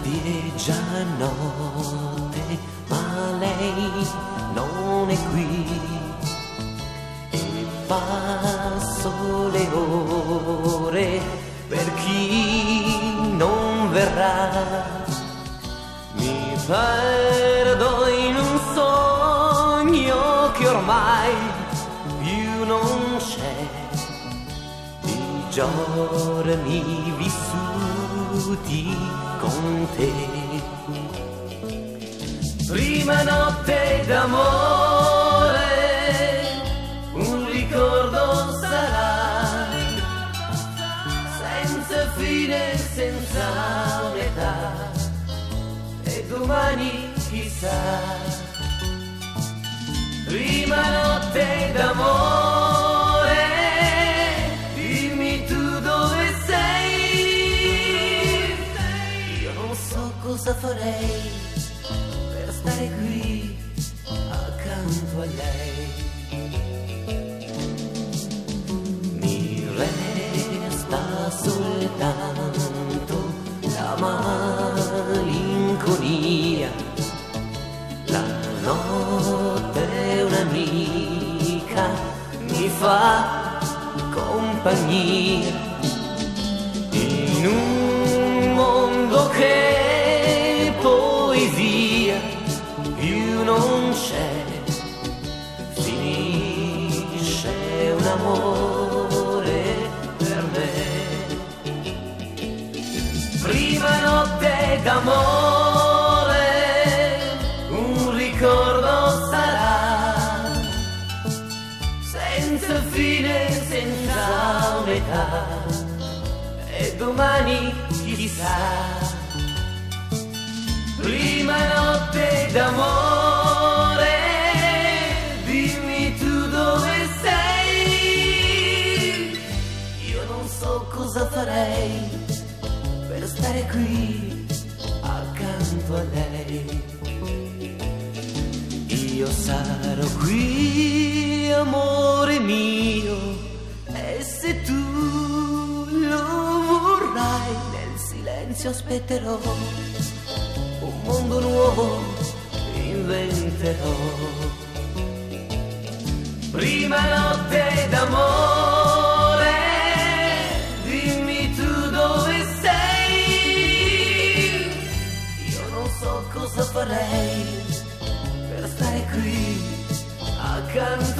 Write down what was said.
Tardi è già notte, ma lei non è qui e passo le ore per chi non verrà. Mi perdo in un sogno che ormai più non c'è, di giorni vissuti con te. Prima notte d'amore, un ricordo sarà, senza fine, senza un'età, e domani chissà. Prima notte d'amore, dimmi tu dove sei. Io non so cosa farei per stare qui accanto a lei. Mi resta soltanto la malinconia. La notte un'amica mi fa compagnia in un mondo che poesia più non c'è. Finisce un amore per me. Prima notte d'amore, un ricordo sarà, senza fine, senza un'età, e domani chissà. Prima notte d'amore, dimmi tu dove sei. Io non so cosa farei per stare qui accanto a lei. Io sarò qui, amore mio, e se tu lo vorrai, nel silenzio aspetterò, un mondo nuovo inventerò. Prima notte d'amore, dimmi tu dove sei. Io non so cosa farei per stare qui accanto